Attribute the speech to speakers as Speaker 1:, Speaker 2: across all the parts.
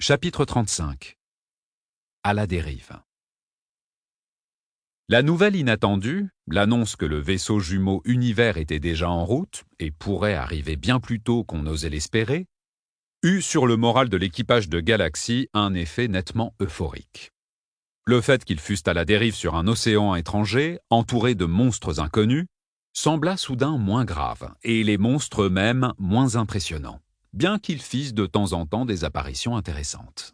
Speaker 1: Chapitre 35. À la dérive. La nouvelle inattendue, l'annonce que le vaisseau jumeau Univers était déjà en route et pourrait arriver bien plus tôt qu'on n'osait l'espérer, eut sur le moral de l'équipage de Galaxy un effet nettement euphorique. Le fait qu'ils fussent à la dérive sur un océan étranger, entouré de monstres inconnus, sembla soudain moins grave, et les monstres eux-mêmes moins impressionnants, bien qu'ils fissent de temps en temps des apparitions intéressantes.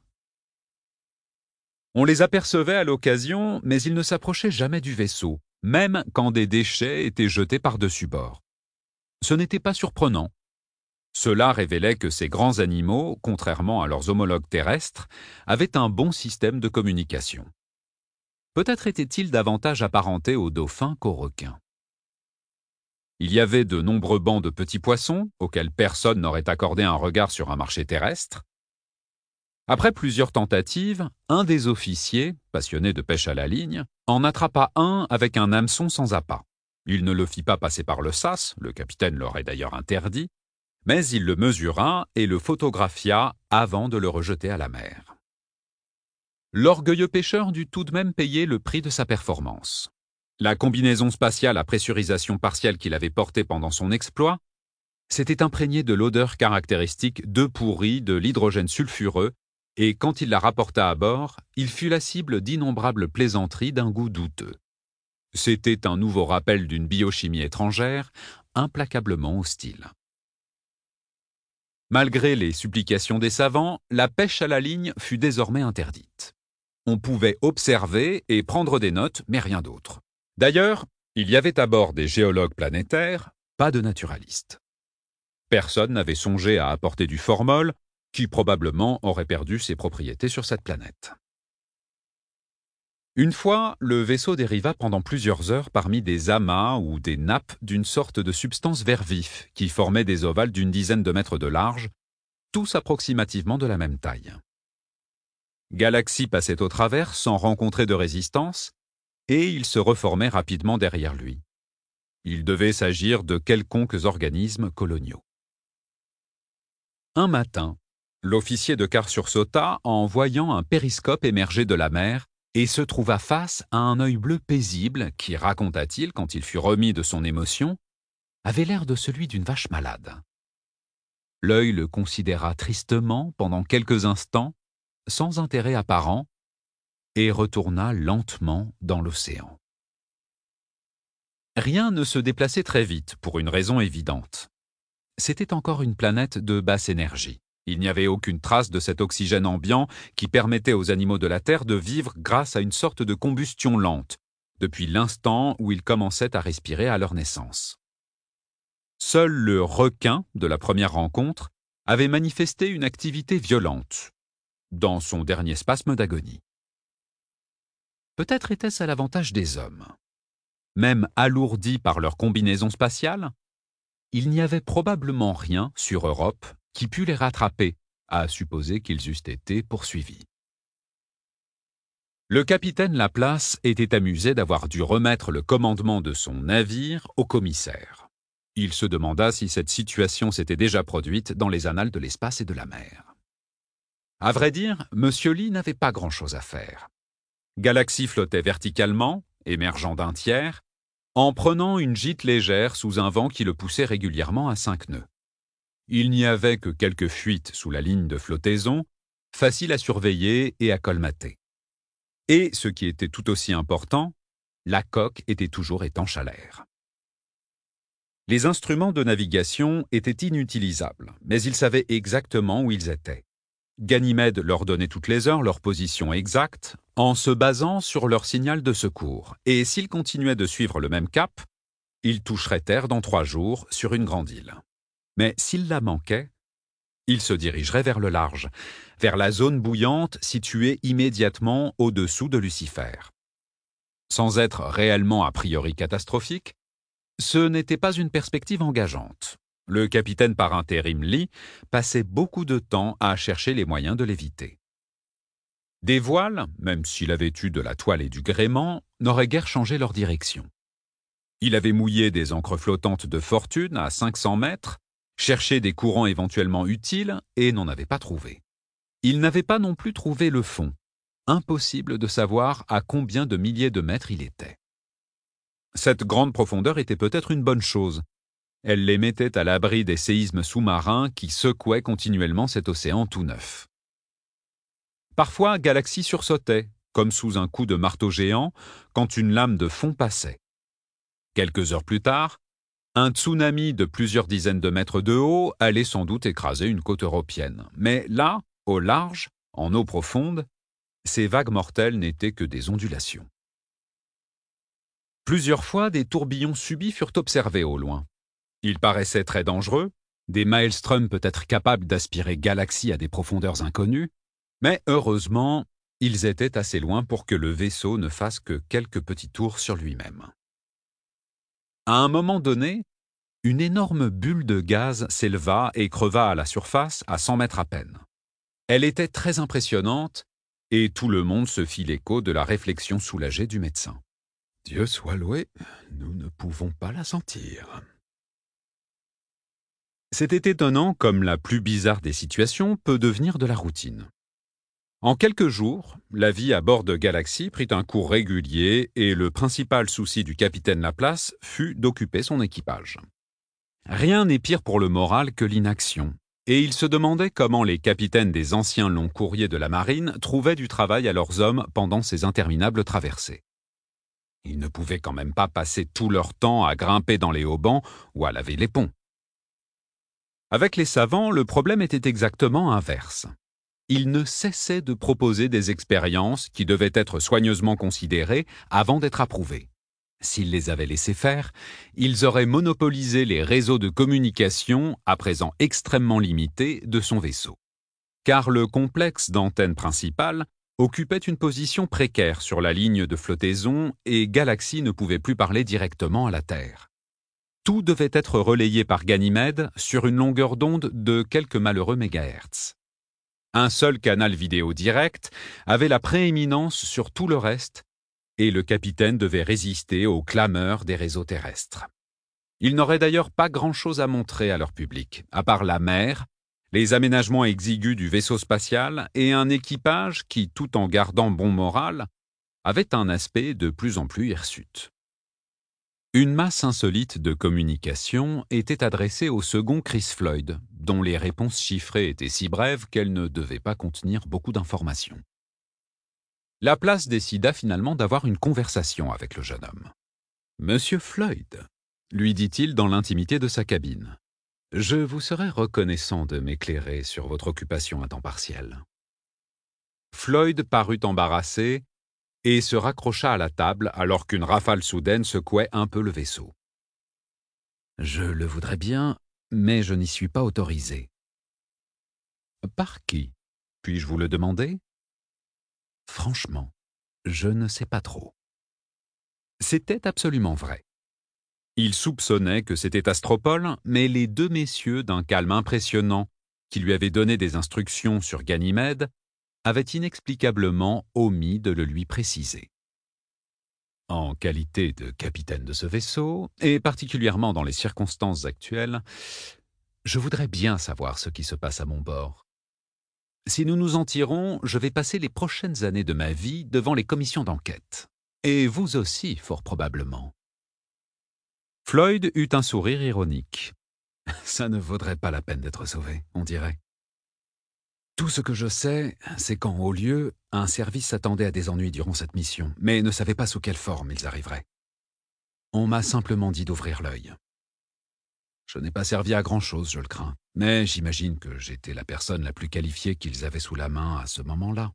Speaker 1: On les apercevait à l'occasion, mais ils ne s'approchaient jamais du vaisseau, même quand des déchets étaient jetés par-dessus bord. Ce n'était pas surprenant. Cela révélait que ces grands animaux, contrairement à leurs homologues terrestres, avaient un bon système de communication. Peut-être étaient-ils davantage apparentés aux dauphins qu'aux requins. Il y avait de nombreux bancs de petits poissons, auxquels personne n'aurait accordé un regard sur un marché terrestre. Après plusieurs tentatives, un des officiers, passionné de pêche à la ligne, en attrapa un avec un hameçon sans appât. Il ne le fit pas passer par le sas, le capitaine l'aurait d'ailleurs interdit, mais il le mesura et le photographia avant de le rejeter à la mer. L'orgueilleux pêcheur dut tout de même payer le prix de sa performance. La combinaison spatiale à pressurisation partielle qu'il avait portée pendant son exploit s'était imprégnée de l'odeur caractéristique d'œufs pourris de l'hydrogène sulfureux, et quand il la rapporta à bord, il fut la cible d'innombrables plaisanteries d'un goût douteux. C'était un nouveau rappel d'une biochimie étrangère, implacablement hostile. Malgré les supplications des savants, la pêche à la ligne fut désormais interdite. On pouvait observer et prendre des notes, mais rien d'autre. D'ailleurs, il y avait à bord des géologues planétaires, pas de naturalistes. Personne n'avait songé à apporter du formol, qui probablement aurait perdu ses propriétés sur cette planète. Une fois, le vaisseau dériva pendant plusieurs heures parmi des amas ou des nappes d'une sorte de substance vert vif qui formait des ovales d'une dizaine de mètres de large, tous approximativement de la même taille. Galaxy passait au travers sans rencontrer de résistance, et il se reformait rapidement derrière lui. Il devait s'agir de quelconques organismes coloniaux. Un matin, l'officier de quart sursauta en voyant un périscope émerger de la mer et se trouva face à un œil bleu paisible qui, raconta-t-il quand il fut remis de son émotion, avait l'air de celui d'une vache malade. L'œil le considéra tristement pendant quelques instants, sans intérêt apparent, et retourna lentement dans l'océan. Rien ne se déplaçait très vite, pour une raison évidente. C'était encore une planète de basse énergie. Il n'y avait aucune trace de cet oxygène ambiant qui permettait aux animaux de la Terre de vivre grâce à une sorte de combustion lente, depuis l'instant où ils commençaient à respirer à leur naissance. Seul le requin de la première rencontre avait manifesté une activité violente, dans son dernier spasme d'agonie. Peut-être était-ce à l'avantage des hommes. Même alourdis par leur combinaison spatiale, il n'y avait probablement rien sur Europe qui pût les rattraper, à supposer qu'ils eussent été poursuivis. Le capitaine Laplace était amusé d'avoir dû remettre le commandement de son navire au commissaire. Il se demanda si cette situation s'était déjà produite dans les annales de l'espace et de la mer. À vrai dire, M. Lee n'avait pas grand-chose à faire. Galaxy flottait verticalement, émergeant d'un tiers, en prenant une gîte légère sous un vent qui le poussait régulièrement à 5 nœuds. Il n'y avait que quelques fuites sous la ligne de flottaison, faciles à surveiller et à colmater. Et, ce qui était tout aussi important, la coque était toujours étanche à l'air. Les instruments de navigation étaient inutilisables, mais ils savaient exactement où ils étaient. Ganymède leur donnait toutes les heures leur position exacte, en se basant sur leur signal de secours, et s'ils continuaient de suivre le même cap, ils toucheraient terre dans 3 jours sur une grande île. Mais s'ils la manquaient, ils se dirigeraient vers le large, vers la zone bouillante située immédiatement au-dessous de Lucifer. Sans être réellement a priori catastrophique, ce n'était pas une perspective engageante. Le capitaine par intérim Lee passait beaucoup de temps à chercher les moyens de l'éviter. Des voiles, même s'il avait eu de la toile et du gréement, n'auraient guère changé leur direction. Il avait mouillé des ancres flottantes de fortune à 500 mètres, cherché des courants éventuellement utiles et n'en avait pas trouvé. Il n'avait pas non plus trouvé le fond. Impossible de savoir à combien de milliers de mètres il était. Cette grande profondeur était peut-être une bonne chose. Elle les mettait à l'abri des séismes sous-marins qui secouaient continuellement cet océan tout neuf. Parfois, Galaxy sursautait, comme sous un coup de marteau géant, quand une lame de fond passait. Quelques heures plus tard, un tsunami de plusieurs dizaines de mètres de haut allait sans doute écraser une côte européenne. Mais là, au large, en eau profonde, ces vagues mortelles n'étaient que des ondulations. Plusieurs fois, des tourbillons subits furent observés au loin. Ils paraissaient très dangereux, des maelstroms peut-être capables d'aspirer Galaxy à des profondeurs inconnues, mais heureusement, ils étaient assez loin pour que le vaisseau ne fasse que quelques petits tours sur lui-même. À un moment donné, une énorme bulle de gaz s'éleva et creva à la surface à 100 mètres à peine. Elle était très impressionnante, et tout le monde se fit l'écho de la réflexion soulagée du médecin. « Dieu soit loué, nous ne pouvons pas la sentir. » C'était étonnant comme la plus bizarre des situations peut devenir de la routine. En quelques jours, la vie à bord de Galaxy prit un cours régulier et le principal souci du capitaine Laplace fut d'occuper son équipage. Rien n'est pire pour le moral que l'inaction, et il se demandait comment les capitaines des anciens longs courriers de la marine trouvaient du travail à leurs hommes pendant ces interminables traversées. Ils ne pouvaient quand même pas passer tout leur temps à grimper dans les haubans ou à laver les ponts. Avec les savants, le problème était exactement inverse. Ils ne cessaient de proposer des expériences qui devaient être soigneusement considérées avant d'être approuvées. S'ils les avaient laissés faire, ils auraient monopolisé les réseaux de communication, à présent extrêmement limités, de son vaisseau. Car le complexe d'antenne principale occupait une position précaire sur la ligne de flottaison et Galaxy ne pouvait plus parler directement à la Terre. Tout devait être relayé par Ganymède sur une longueur d'onde de quelques malheureux mégahertz. Un seul canal vidéo direct avait la prééminence sur tout le reste et le capitaine devait résister aux clameurs des réseaux terrestres. Il n'aurait d'ailleurs pas grand-chose à montrer à leur public, à part la mer, les aménagements exigus du vaisseau spatial et un équipage qui, tout en gardant bon moral, avait un aspect de plus en plus hirsute. Une masse insolite de communications était adressée au second Chris Floyd, dont les réponses chiffrées étaient si brèves qu'elles ne devaient pas contenir beaucoup d'informations. Laplace décida finalement d'avoir une conversation avec le jeune homme. « Monsieur Floyd, » lui dit-il dans l'intimité de sa cabine, « je vous serais reconnaissant de m'éclairer sur votre occupation à temps partiel. » Floyd parut embarrassé et se raccrocha à la table alors qu'une rafale soudaine secouait un peu le vaisseau. « Je le voudrais bien, mais je n'y suis pas autorisé. »« Par qui? Puis-je vous le demander ?»« Franchement, je ne sais pas trop. » C'était absolument vrai. Il soupçonnait que c'était Astropole, mais les deux messieurs, d'un calme impressionnant, qui lui avaient donné des instructions sur Ganymède, avaient inexplicablement omis de le lui préciser. En qualité de capitaine de ce vaisseau, et particulièrement dans les circonstances actuelles, je voudrais bien savoir ce qui se passe à mon bord. Si nous nous en tirons, je vais passer les prochaines années de ma vie devant les commissions d'enquête. Et vous aussi, fort probablement. Floyd eut un sourire ironique. Ça ne vaudrait pas la peine d'être sauvé, on dirait. Tout ce que je sais, c'est qu'en haut lieu, un service s'attendait à des ennuis durant cette mission, mais ne savait pas sous quelle forme ils arriveraient. On m'a simplement dit d'ouvrir l'œil. Je n'ai pas servi à grand-chose, je le crains, mais j'imagine que j'étais la personne la plus qualifiée qu'ils avaient sous la main à ce moment-là.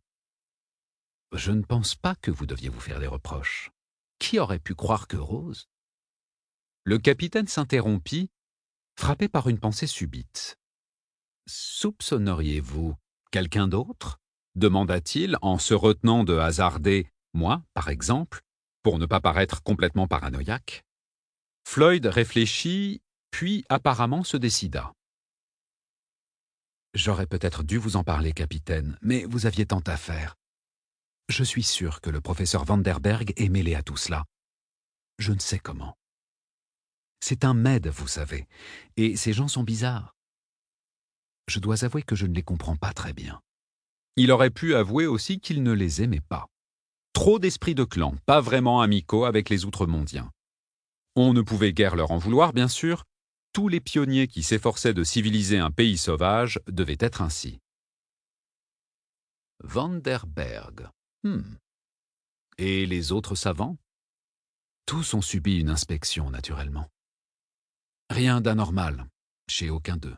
Speaker 1: Je ne pense pas que vous deviez vous faire des reproches. Qui aurait pu croire que Rose... Le capitaine s'interrompit, frappé par une pensée subite. « Soupçonneriez-vous quelqu'un d'autre » demanda-t-il en se retenant de hasarder « moi, par exemple », pour ne pas paraître complètement paranoïaque. Floyd réfléchit, puis apparemment se décida. « J'aurais peut-être dû vous en parler, capitaine, mais vous aviez tant à faire. Je suis sûr que le professeur Vanderberg est mêlé à tout cela. Je ne sais comment. C'est un MED, vous savez, et ces gens sont bizarres. Je dois avouer que je ne les comprends pas très bien. Il aurait pu avouer aussi qu'il ne les aimait pas. Trop d'esprits de clan, pas vraiment amicaux avec les Outremondiens. On ne pouvait guère leur en vouloir, bien sûr. Tous les pionniers qui s'efforçaient de civiliser un pays sauvage devaient être ainsi. Vanderberg. Et les autres savants? Tous ont subi une inspection, naturellement. Rien d'anormal, chez aucun d'eux.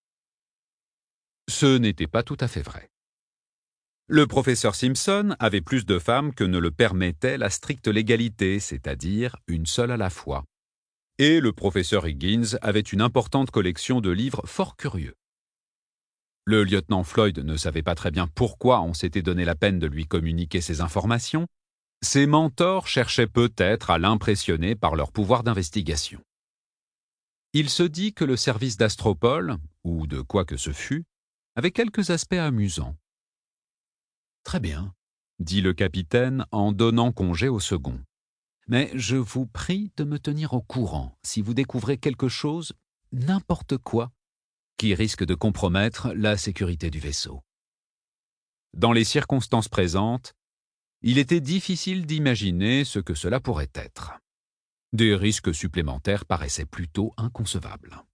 Speaker 1: Ce n'était pas tout à fait vrai. Le professeur Simpson avait plus de femmes que ne le permettait la stricte légalité, c'est-à-dire une seule à la fois. Et le professeur Higgins avait une importante collection de livres fort curieux. Le lieutenant Floyd ne savait pas très bien pourquoi on s'était donné la peine de lui communiquer ces informations. Ses mentors cherchaient peut-être à l'impressionner par leur pouvoir d'investigation. Il se dit que le service d'Astropole, ou de quoi que ce fût, avait quelques aspects amusants. « Très bien, » dit le capitaine en donnant congé au second. « Mais je vous prie de me tenir au courant si vous découvrez quelque chose, n'importe quoi, qui risque de compromettre la sécurité du vaisseau. » Dans les circonstances présentes, il était difficile d'imaginer ce que cela pourrait être. Des risques supplémentaires paraissaient plutôt inconcevables.